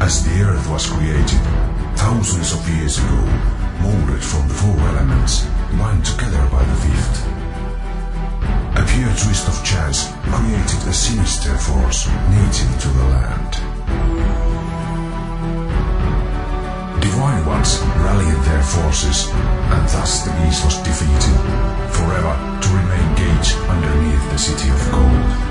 As the earth was created, thousands of years ago, molded from the four elements, lined together by the fifth. A pure twist of chance created a sinister force native to the land. Divine ones rallied their forces, and thus the beast was defeated, forever to remain caged underneath the city of gold.